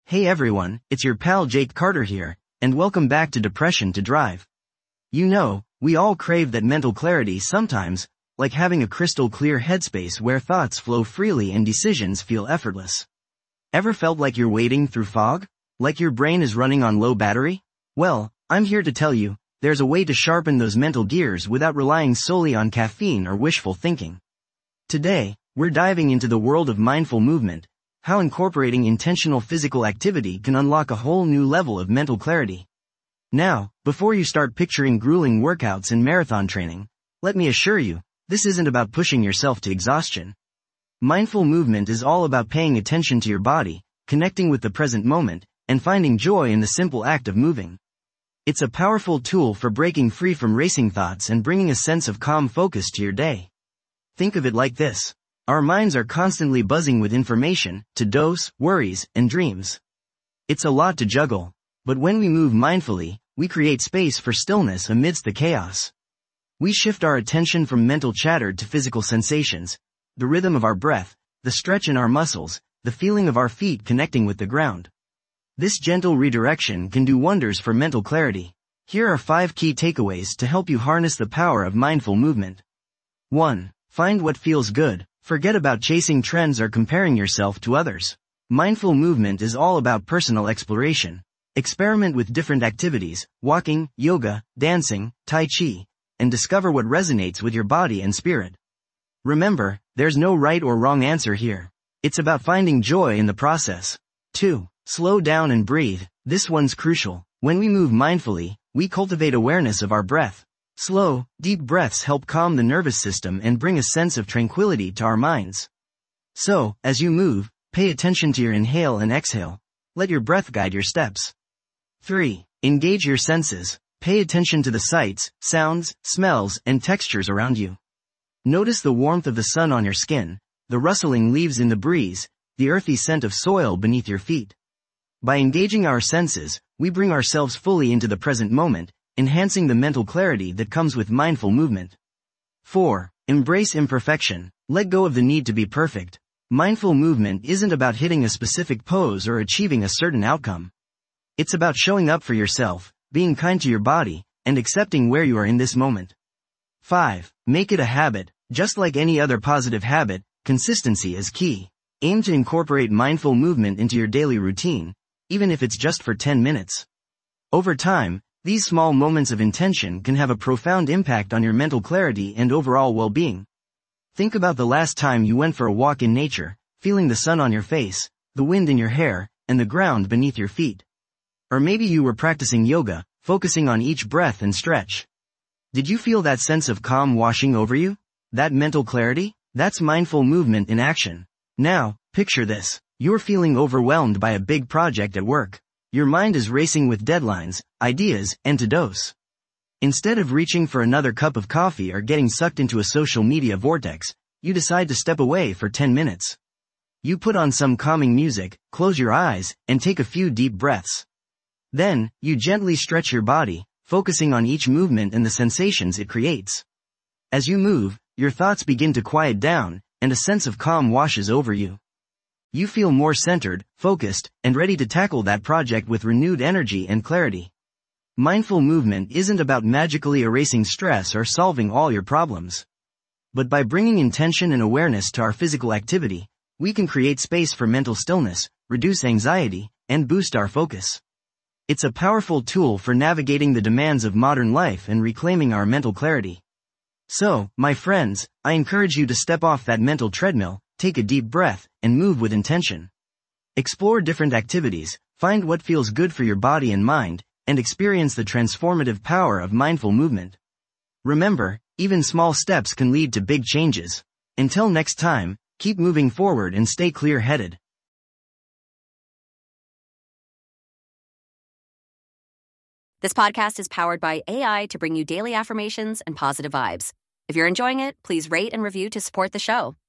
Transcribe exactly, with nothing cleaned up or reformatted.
Hey everyone, it's your pal Jake Carter here, and welcome back to Depression to Drive. You know, we all crave that mental clarity sometimes, like having a crystal clear headspace where thoughts flow freely and decisions feel effortless. Ever felt like you're wading through fog? Like your brain is running on low battery? Well, I'm here to tell you, there's a way to sharpen those mental gears without relying solely on caffeine or wishful thinking. Today, we're diving into the world of mindful movement, how incorporating intentional physical activity can unlock a whole new level of mental clarity. Now, before you start picturing grueling workouts and marathon training, let me assure you, this isn't about pushing yourself to exhaustion. Mindful movement is all about paying attention to your body, connecting with the present moment, and finding joy in the simple act of moving. It's a powerful tool for breaking free from racing thoughts and bringing a sense of calm focus to your day. Think of it like this. Our minds are constantly buzzing with information, to-dos, worries, and dreams. It's a lot to juggle, but when we move mindfully, we create space for stillness amidst the chaos. We shift our attention from mental chatter to physical sensations, the rhythm of our breath, the stretch in our muscles, the feeling of our feet connecting with the ground. This gentle redirection can do wonders for mental clarity. Here are five key takeaways to help you harness the power of mindful movement. one. Find what feels good. Forget about chasing trends or comparing yourself to others. Mindful movement is all about personal exploration. Experiment with different activities, walking, yoga, dancing, tai chi, and discover what resonates with your body and spirit. Remember, there's no right or wrong answer here. It's about finding joy in the process. two. Slow down and breathe. This one's crucial. When we move mindfully, we cultivate awareness of our breath. Slow, deep breaths help calm the nervous system and bring a sense of tranquility to our minds. So, as you move, pay attention to your inhale and exhale. Let your breath guide your steps. three. Engage your senses. Pay attention to the sights, sounds, smells, and textures around you. Notice the warmth of the sun on your skin, the rustling leaves in the breeze, the earthy scent of soil beneath your feet. By engaging our senses, we bring ourselves fully into the present moment, enhancing the mental clarity that comes with mindful movement. four. Embrace imperfection. Let go of the need to be perfect. Mindful movement isn't about hitting a specific pose or achieving a certain outcome. It's about showing up for yourself, being kind to your body, and accepting where you are in this moment. five. Make it a habit. Just like any other positive habit, consistency is key. Aim to incorporate mindful movement into your daily routine, even if it's just for ten minutes. Over time, these small moments of intention can have a profound impact on your mental clarity and overall well-being. Think about the last time you went for a walk in nature, feeling the sun on your face, the wind in your hair, and the ground beneath your feet. Or maybe you were practicing yoga, focusing on each breath and stretch. Did you feel that sense of calm washing over you? That mental clarity? That's mindful movement in action. Now, picture this. You're feeling overwhelmed by a big project at work. Your mind is racing with deadlines, ideas, and to-dos. Instead of reaching for another cup of coffee or getting sucked into a social media vortex, you decide to step away for ten minutes. You put on some calming music, close your eyes, and take a few deep breaths. Then, you gently stretch your body, focusing on each movement and the sensations it creates. As you move, your thoughts begin to quiet down, and a sense of calm washes over you. You feel more centered, focused, and ready to tackle that project with renewed energy and clarity. Mindful movement isn't about magically erasing stress or solving all your problems. But by bringing intention and awareness to our physical activity, we can create space for mental stillness, reduce anxiety, and boost our focus. It's a powerful tool for navigating the demands of modern life and reclaiming our mental clarity. So, my friends, I encourage you to step off that mental treadmill, take a deep breath, and move with intention. Explore different activities, find what feels good for your body and mind, and experience the transformative power of mindful movement. Remember, even small steps can lead to big changes. Until next time, keep moving forward and stay clear-headed. This podcast is powered by A I to bring you daily affirmations and positive vibes. If you're enjoying it, please rate and review to support the show.